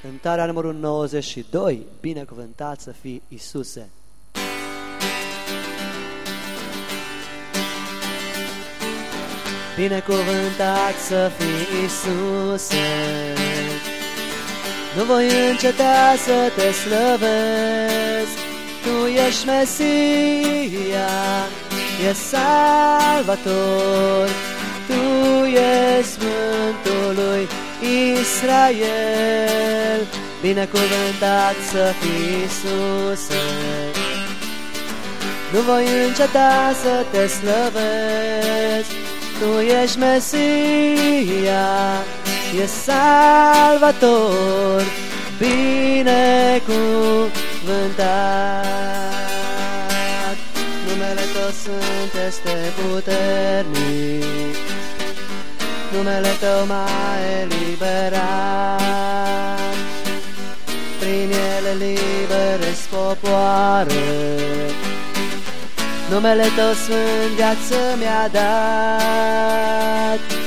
Cântarea numărul 92, Binecuvântat să fii, Iisuse. Binecuvântat să fii, Iisuse, nu voi înceta să te slăvesc. Tu ești Mesia, ești Salvator, Tu ești Sfântul lui Israel. Binecuvântat să fii, Iisuse, nu voi înceta să te slăvesc. Tu ești Mesia, ești Salvator, binecuvântat. Numele Tău Sfânt este puternic, numele Tău m-a eliberat. Prin El eliberezi popoare, numele Tău Sfânt viață mi-a dat.